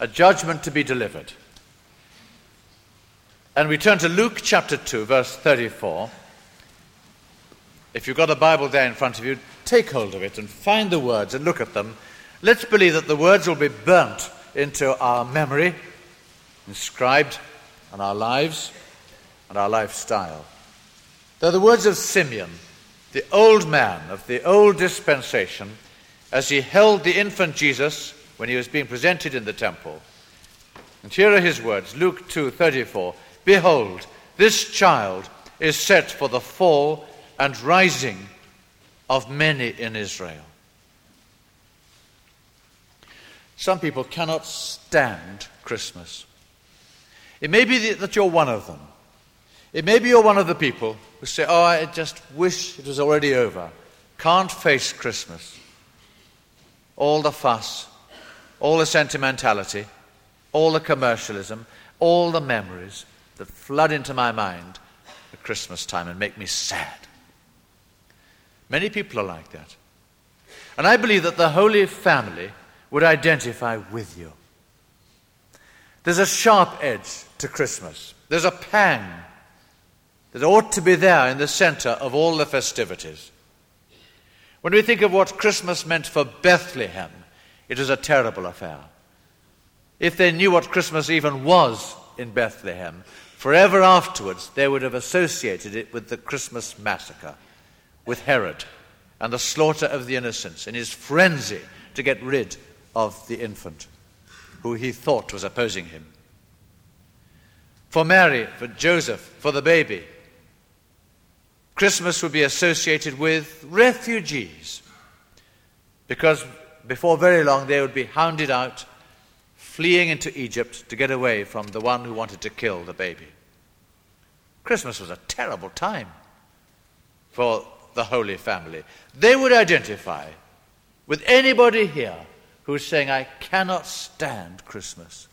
a judgment to be delivered. And we turn to Luke chapter 2, verse 34. If you've got a Bible there in front of you, take hold of it and find the words and look at them. Let's believe that the words will be burnt into our memory, inscribed on our lives and our lifestyle. They're the words of Simeon, the old man of the old dispensation, as he held the infant Jesus when he was being presented in the temple. And here are his words, Luke 2:34. Behold, this child is set for the fall and rising of many in Israel. Some people cannot stand Christmas. It may be that you're one of them. It may be you're one of the people who say, oh, I just wish it was already over. Can't face Christmas. All the fuss, all the sentimentality, all the commercialism, all the memories that flood into my mind at Christmas time and make me sad. Many people are like that. And I believe that the Holy Family would identify with you. There's a sharp edge to Christmas. There's a pang that ought to be there in the center of all the festivities. When we think of what Christmas meant for Bethlehem, it is a terrible affair. If they knew what Christmas even was in Bethlehem, forever afterwards they would have associated it with the Christmas massacre, with Herod and the slaughter of the innocents in his frenzy to get rid of the infant who he thought was opposing him. For Mary, for Joseph, for the baby, Christmas would be associated with refugees, because before very long they would be hounded out, fleeing into Egypt to get away from the one who wanted to kill the baby. Christmas was a terrible time for the Holy Family. They would identify with anybody here who's saying, I cannot stand Christmas.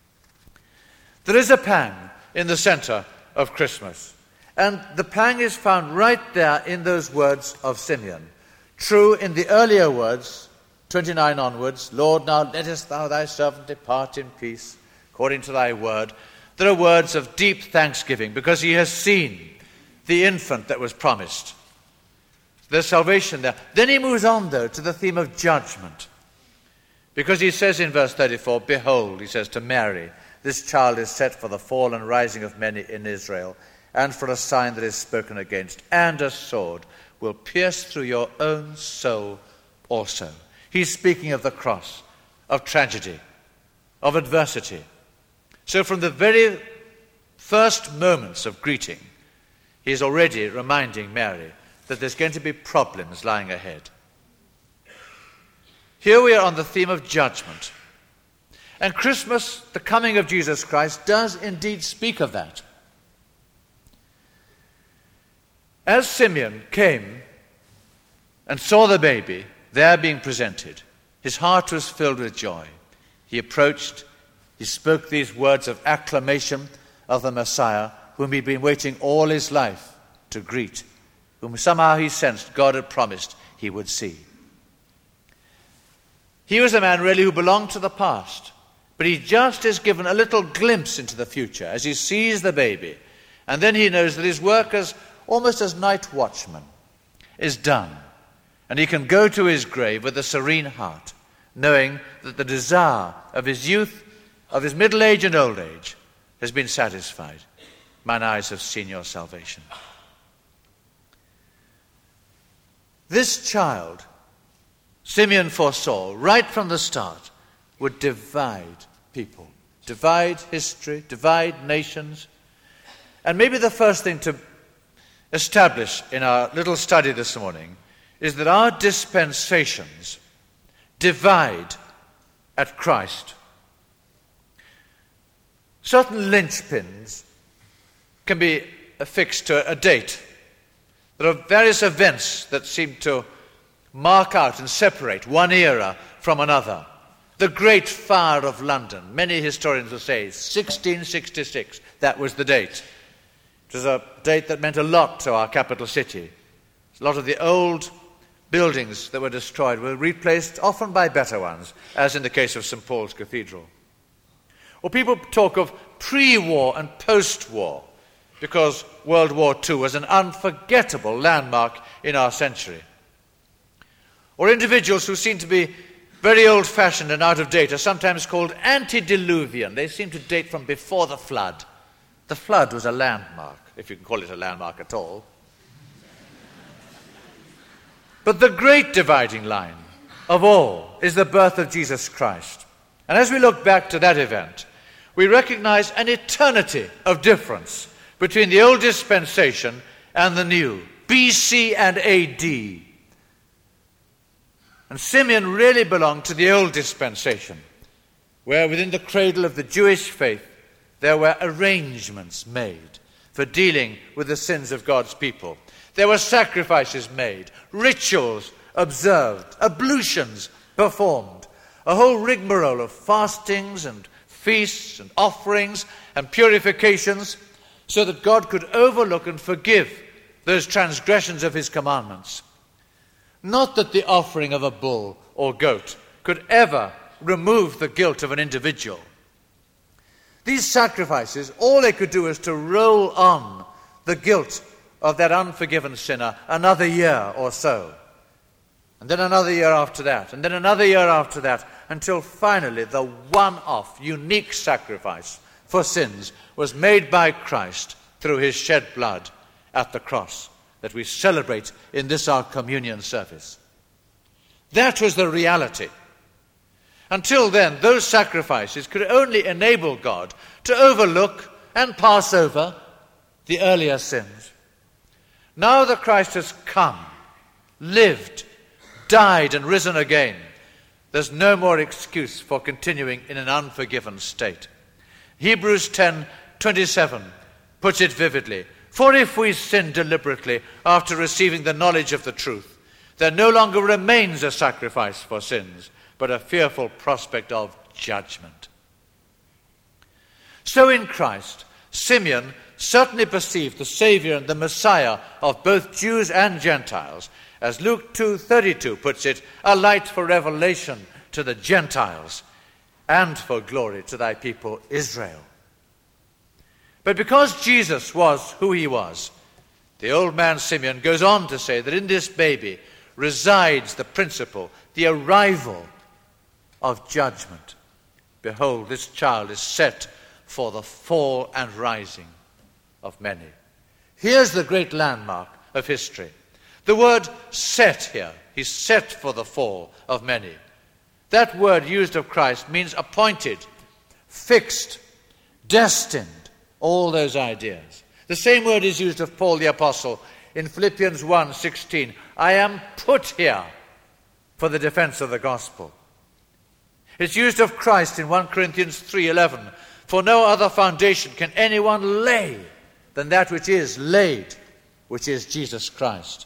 There is a pang in the center of Christmas. And the pang is found right there in those words of Simeon. True in the earlier words, 29 onwards, Lord, now lettest thou thy servant depart in peace, according to thy word. There are words of deep thanksgiving because he has seen the infant that was promised. There's salvation there. Then he moves on, though, to the theme of judgment. Because he says in verse 34, behold, he says to Mary, this child is set for the fall and rising of many in Israel, and for a sign that is spoken against, and a sword will pierce through your own soul also. He's speaking of the cross, of tragedy, of adversity. So from the very first moments of greeting, he's already reminding Mary that there's going to be problems lying ahead. Here we are on the theme of judgment. And Christmas, the coming of Jesus Christ, does indeed speak of that. As Simeon came and saw the baby there being presented, his heart was filled with joy. He approached, he spoke these words of acclamation of the Messiah, whom he'd been waiting all his life to greet, whom somehow he sensed God had promised he would see. He was a man really who belonged to the past, but he just is given a little glimpse into the future as he sees the baby, and then he knows that his work as almost as night watchman is done, and he can go to his grave with a serene heart, knowing that the desire of his youth, of his middle age and old age, has been satisfied. Mine eyes have seen your salvation. This child, Simeon foresaw right from the start, would divide people, divide history, divide nations. And maybe the first thing to establish in our little study this morning is that our dispensations divide at Christ. Certain linchpins can be affixed to a date. There are various events that seem to mark out and separate one era from another. The Great Fire of London, many historians will say 1666, that was the date. It was a date that meant a lot to our capital city. A lot of the old buildings that were destroyed were replaced, often by better ones, as in the case of St. Paul's Cathedral. Or people talk of pre-war and post-war, because World War II was an unforgettable landmark in our century. Or individuals who seem to be very old-fashioned and out of date are sometimes called antediluvian. They seem to date from before the flood. The flood was a landmark, if you can call it a landmark at all. But the great dividing line of all is the birth of Jesus Christ. And as we look back to that event, we recognize an eternity of difference between the old dispensation and the new, BC and AD. And Simeon really belonged to the old dispensation, where within the cradle of the Jewish faith there were arrangements made for dealing with the sins of God's people. There were sacrifices made, rituals observed, ablutions performed, a whole rigmarole of fastings and feasts and offerings and purifications so that God could overlook and forgive those transgressions of his commandments. Not that the offering of a bull or goat could ever remove the guilt of an individual. These sacrifices, all they could do is to roll on the guilt of that unforgiven sinner another year or so. And then another year after that, and then another year after that, until finally the one-off, unique sacrifice for sins was made by Christ through his shed blood at the cross that we celebrate in this our communion service. That was the reality. Until then, those sacrifices could only enable God to overlook and pass over the earlier sins. Now that Christ has come, lived, died and risen again, there's no more excuse for continuing in an unforgiven state. Hebrews 10:27 puts it vividly. For if we sin deliberately after receiving the knowledge of the truth, there no longer remains a sacrifice for sins, but a fearful prospect of judgment. So in Christ, Simeon certainly perceived the Saviour and the Messiah of both Jews and Gentiles, as Luke 2:32 puts it, a light for revelation to the Gentiles and for glory to thy people Israel. But because Jesus was who he was, the old man Simeon goes on to say that in this baby resides the principle, the arrival of judgment. Behold, this child is set for the fall and rising of many. Here's the great landmark of history. The word set here, he's set for the fall of many. That word used of Christ means appointed, fixed, destined, all those ideas. The same word is used of Paul the Apostle in Philippians 1:16. I am put here for the defense of the gospel. It's used of Christ in 1 Corinthians 3:11. For no other foundation can anyone lay than that which is laid, which is Jesus Christ.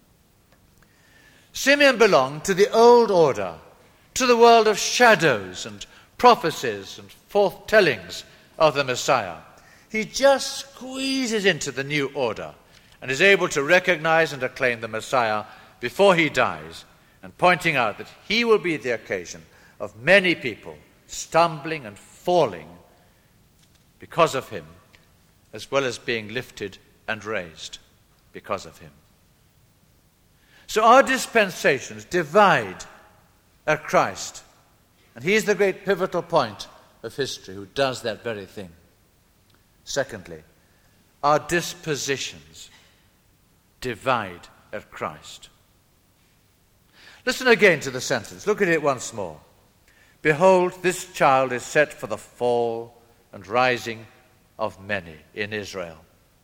Simeon belonged to the old order, to the world of shadows and prophecies and foretellings of the Messiah. He just squeezes into the new order and is able to recognize and acclaim the Messiah before he dies, and pointing out that he will be the occasion of many people stumbling and falling because of him, as well as being lifted and raised because of him. So our dispensations divide at Christ, and he is the great pivotal point of history who does that very thing. Secondly, our dispositions divide at Christ. Listen again to the sentence. Look at it once more. Behold, this child is set for the fall and rising of many in Israel.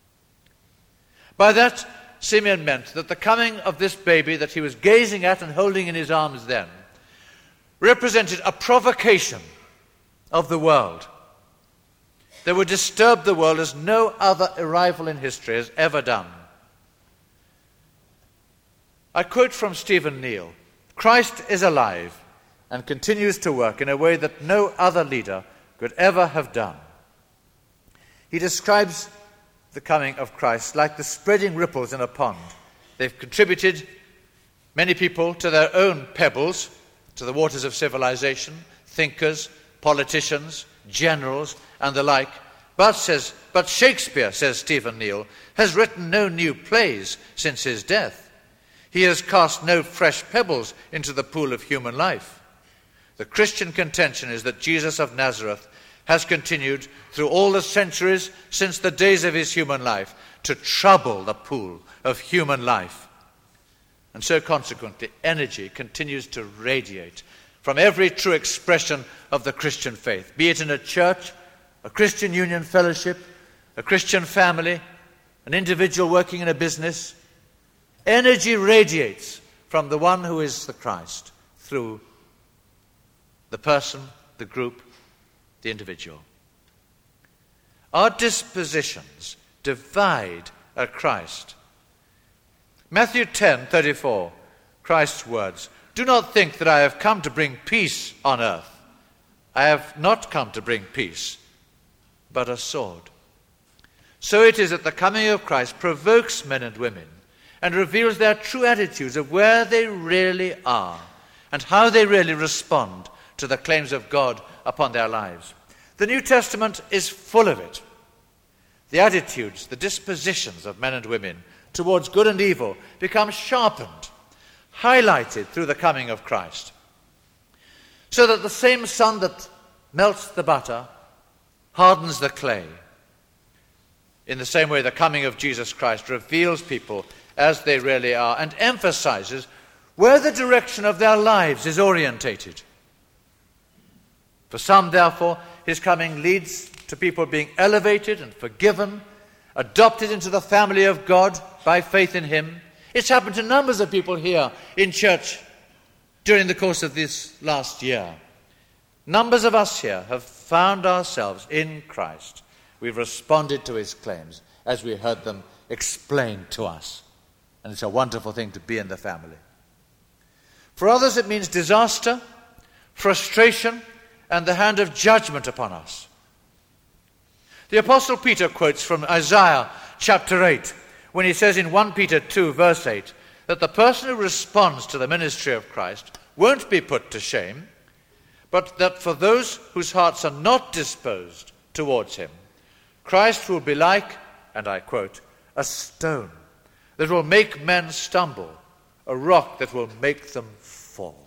By that, Simeon meant that the coming of this baby that he was gazing at and holding in his arms then represented a provocation of the world that would disturb the world as no other arrival in history has ever done. I quote from Stephen Neal, Christ is alive and continues to work in a way that no other leader could ever have done. He describes the coming of Christ like the spreading ripples in a pond. They've contributed, many people, to their own pebbles, to the waters of civilization, thinkers, politicians, generals, and the like. But Shakespeare, says Stephen Neal, has written no new plays since his death. He has cast no fresh pebbles into the pool of human life. The Christian contention is that Jesus of Nazareth has continued through all the centuries since the days of his human life to trouble the pool of human life. And so consequently, energy continues to radiate from every true expression of the Christian faith, be it in a church, a Christian union fellowship, a Christian family, an individual working in a business. Energy radiates from the one who is the Christ through the person, the group, the individual. Our dispositions divide at Christ. Matthew 10:34, Christ's words, "Do not think that I have come to bring peace on earth. I have not come to bring peace, but a sword." So it is that the coming of Christ provokes men and women and reveals their true attitudes of where they really are and how they really respond to the claims of God upon their lives. The New Testament is full of it. The attitudes, the dispositions of men and women towards good and evil become sharpened, highlighted through the coming of Christ. So that the same sun that melts the butter hardens the clay. In the same way, the coming of Jesus Christ reveals people as they really are and emphasizes where the direction of their lives is orientated. For some, therefore, his coming leads to people being elevated and forgiven, adopted into the family of God by faith in him. It's happened to numbers of people here in church during the course of this last year. Numbers of us here have found ourselves in Christ. We've responded to his claims as we heard them explained to us. And it's a wonderful thing to be in the family. For others, it means disaster, frustration, and the hand of judgment upon us. The Apostle Peter quotes from Isaiah chapter 8, when he says in 1 Peter 2, verse 8, that the person who responds to the ministry of Christ won't be put to shame, but that for those whose hearts are not disposed towards him, Christ will be like, and I quote, a stone that will make men stumble, a rock that will make them fall.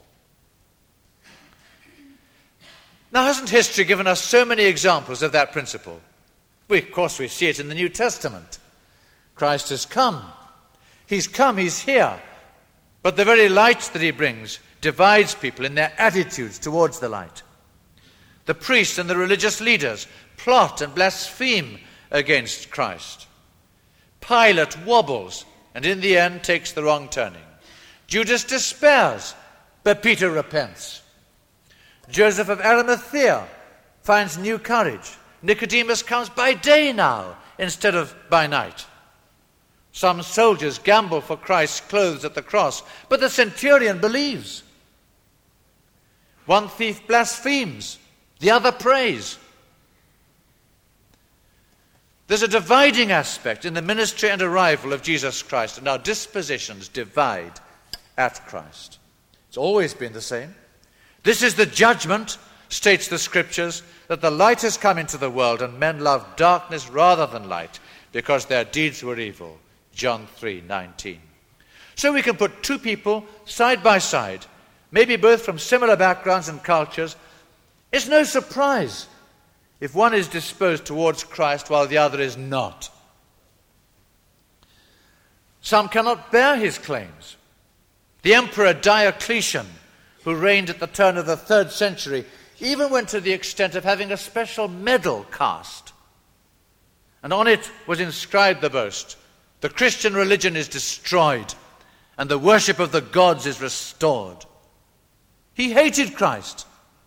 Now, hasn't history given us so many examples of that principle? Of course, we see it in the New Testament. Christ has come. He's come, he's here. But the very light that he brings divides people in their attitudes towards the light. The priests and the religious leaders plot and blaspheme against Christ. Pilate wobbles and in the end takes the wrong turning. Judas despairs, but Peter repents. Joseph of Arimathea finds new courage. Nicodemus comes by day now instead of by night. Some soldiers gamble for Christ's clothes at the cross, but the centurion believes. One thief blasphemes, the other prays. There's a dividing aspect in the ministry and arrival of Jesus Christ, and our dispositions divide at Christ. It's always been the same. This is the judgment, states the Scriptures, that the light has come into the world and men love darkness rather than light because their deeds were evil. John 3:19. So we can put two people side by side, maybe both from similar backgrounds and cultures. It's no surprise if one is disposed towards Christ while the other is not. Some cannot bear his claims. The Emperor Diocletian, who reigned at the turn of the 3rd century, even went to the extent of having a special medal cast. And on it was inscribed the boast, "The Christian religion is destroyed, and the worship of the gods is restored." He hated Christ.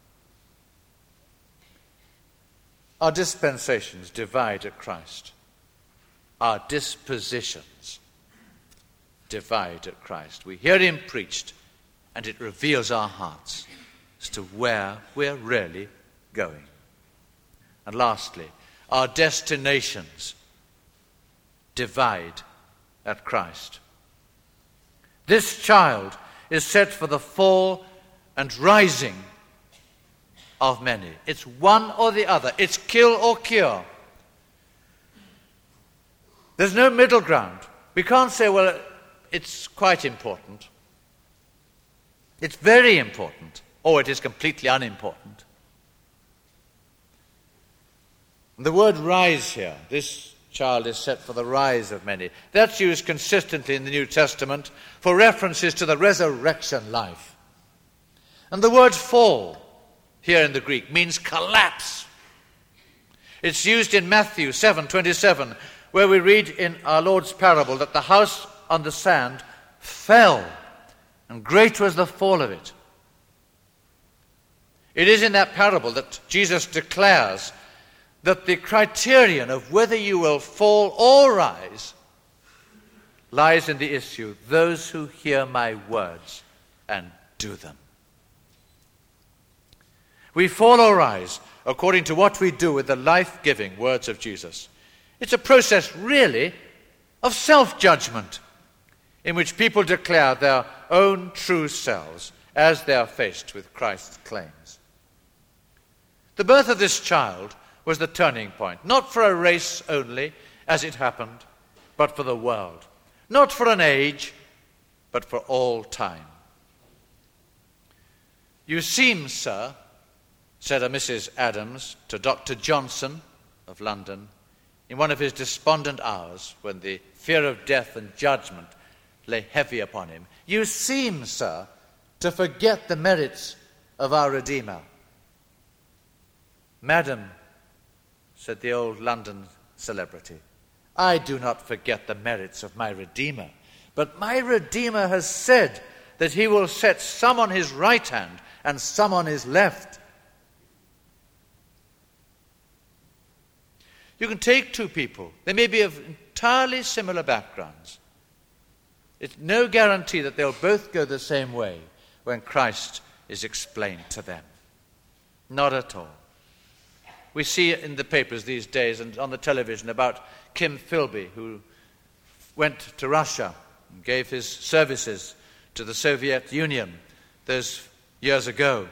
Our dispensations divide at Christ. Our dispositions divide at Christ. We hear him preached, and it reveals our hearts as to where we're really going. And lastly, our destinations divide at Christ. This child is set for the fall and rising of many. It's one or the other. It's kill or cure. There's no middle ground. We can't say, well, it's quite important. It's very important, or it is completely unimportant. The word rise here, this child is set for the rise of many. That's used consistently in the New Testament for references to the resurrection life. And the word fall here in the Greek means collapse. It's used in Matthew 7:27, where we read in our Lord's parable that the house on the sand fell, and great was the fall of it. It is in that parable that Jesus declares that the criterion of whether you will fall or rise lies in the issue, those who hear my words and do them. We fall or rise according to what we do with the life-giving words of Jesus. It's a process, really, of self-judgment in which people declare their own true selves as they are faced with Christ's claims. The birth of this child was the turning point, not for a race only, as it happened, but for the world. Not for an age, but for all time. You seem, sir, said a Mrs. Adams to Dr. Johnson of London in one of his despondent hours when the fear of death and judgment lay heavy upon him, you seem, sir, to forget the merits of our Redeemer. Madam, said the old London celebrity, I do not forget the merits of my Redeemer, but my Redeemer has said that he will set some on his right hand and some on his left. You can take two people. They may be of entirely similar backgrounds. It's no guarantee that they'll both go the same way when Christ is explained to them. Not at all. We see in the papers these days and on the television about Kim Philby, who went to Russia and gave his services to the Soviet Union those years ago.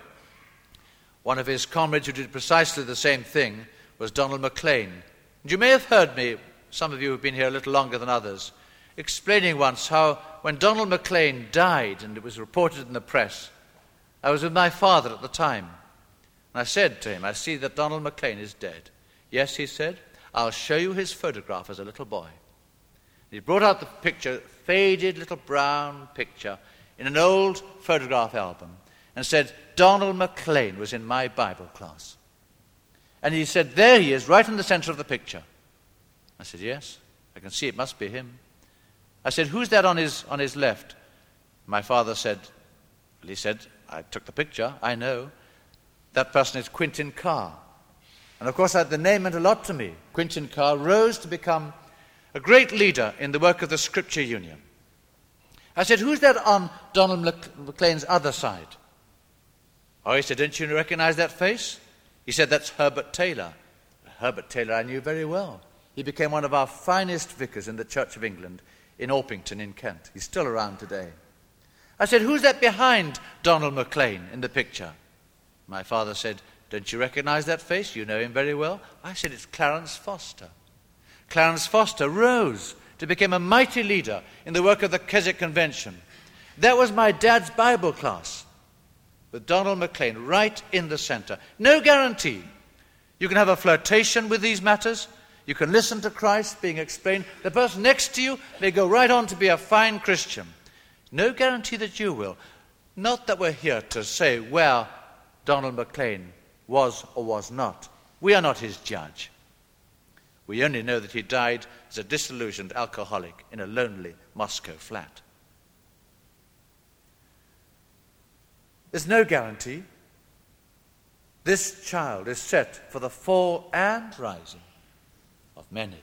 One of his comrades who did precisely the same thing was Donald Maclean. And you may have heard me, some of you who have been here a little longer than others, explaining once how when Donald Maclean died, and it was reported in the press, I was with my father at the time. And I said to him, I see that Donald Maclean is dead. Yes, he said, I'll show you his photograph as a little boy. He brought out the picture, faded little brown picture, in an old photograph album, and said, Donald Maclean was in my Bible class. And he said, there he is, right in the center of the picture. I said, yes, I can see it must be him. I said, who's that on his left? My father said, well, he said, I took the picture, I know. That person is Quentin Carr. And of course, the name meant a lot to me. Quentin Carr rose to become a great leader in the work of the Scripture Union. I said, who's that on Donald Maclean's other side? Oh, he said, don't you recognize that face? He said, that's Herbert Taylor. Herbert Taylor I knew very well. He became one of our finest vicars in the Church of England in Orpington in Kent. He's still around today. I said, who's that behind Donald Maclean in the picture? My father said, don't you recognize that face? You know him very well. I said, it's Clarence Foster. Clarence Foster rose to become a mighty leader in the work of the Keswick Convention. That was my dad's Bible class, with Donald Maclean right in the center. No guarantee. You can have a flirtation with these matters. You can listen to Christ being explained. The person next to you may go right on to be a fine Christian. No guarantee that you will. Not that we're here to say where Donald Maclean was or was not. We are not his judge. We only know that he died as a disillusioned alcoholic in a lonely Moscow flat. There's no guarantee. This child is set for the fall and rising of many.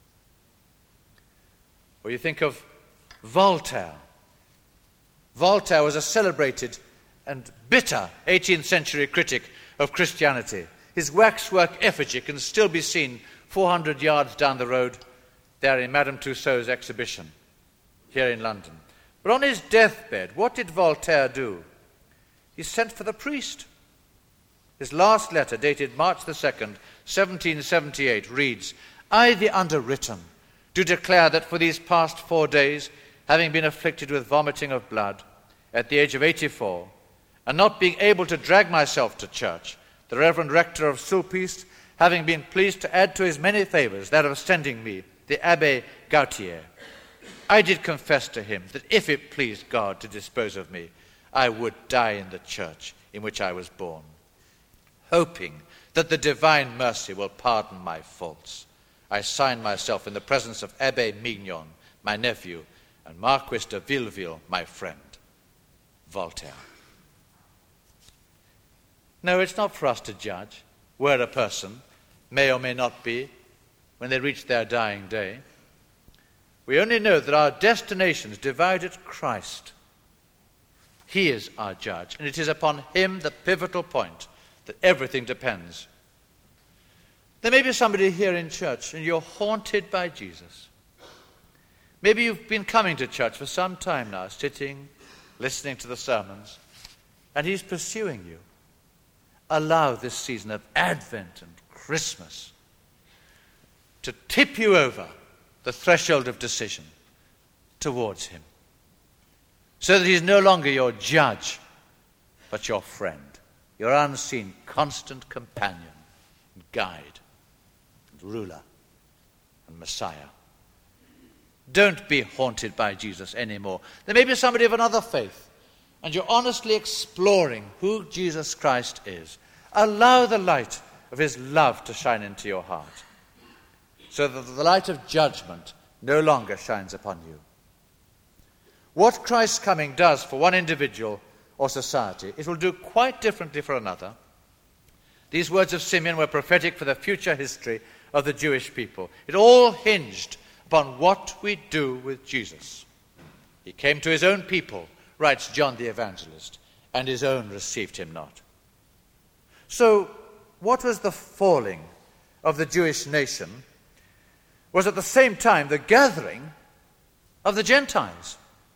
Or you think of Voltaire. Voltaire was a celebrated and bitter 18th century critic of Christianity. His waxwork effigy can still be seen 400 yards down the road there in Madame Tussauds exhibition here in London. But on his deathbed, what did Voltaire do? He sent for the priest. His last letter, dated March the 2nd, 1778, reads, "I, the underwritten, do declare that for these past 4 days, having been afflicted with vomiting of blood, at the age of 84, and not being able to drag myself to church, the Reverend Rector of Sulpice, having been pleased to add to his many favours that of sending me the Abbé Gautier, I did confess to him that if it pleased God to dispose of me, I would die in the church in which I was born, hoping that the divine mercy will pardon my faults. I sign myself in the presence of Abbé Mignon, my nephew, and Marquis de Villeville, my friend. Voltaire." No, it's not for us to judge where a person may or may not be when they reach their dying day. We only know that our destinations divide at Christ. He is our judge, and it is upon him the pivotal point that everything depends. There may be somebody here in church and you're haunted by Jesus. Maybe you've been coming to church for some time now, sitting, listening to the sermons, and he's pursuing you. Allow this season of Advent and Christmas to tip you over the threshold of decision towards him, so that he's no longer your judge, but your friend, your unseen, constant companion, and guide, and ruler, and Messiah. Don't be haunted by Jesus anymore. There may be somebody of another faith, and you're honestly exploring who Jesus Christ is. Allow the light of his love to shine into your heart, so that the light of judgment no longer shines upon you. What Christ's coming does for one individual or society, it will do quite differently for another. These words of Simeon were prophetic for the future history of the Jewish people. It all hinged upon what we do with Jesus. He came to his own people, writes John the Evangelist, and his own received him not. So, what was the falling of the Jewish nation was at the same time the gathering of the Gentiles.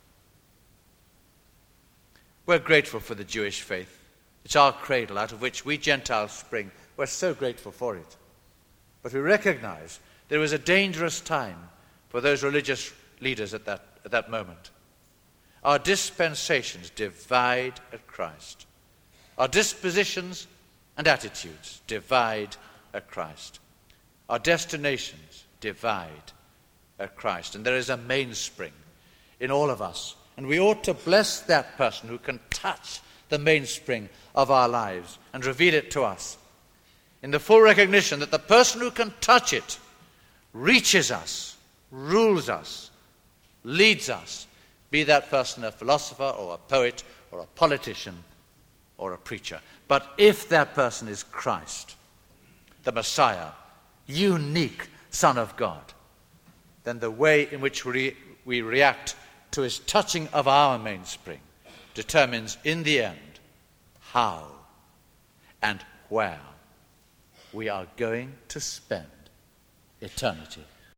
We're grateful for the Jewish faith. It's our cradle out of which we Gentiles spring. We're so grateful for it. But we recognize there was a dangerous time for those religious leaders at that moment. Our dispensations divide at Christ. Our dispositions and attitudes divide at Christ. Our destinations divide at Christ. And there is a mainspring in all of us. And we ought to bless that person who can touch the mainspring of our lives and reveal it to us, in the full recognition that the person who can touch it reaches us, rules us, leads us, be that person a philosopher or a poet or a politician or a preacher. But if that person is Christ, the Messiah, unique Son of God, then the way in which we react to his touching of our mainspring determines in the end how and where we are going to spend eternity.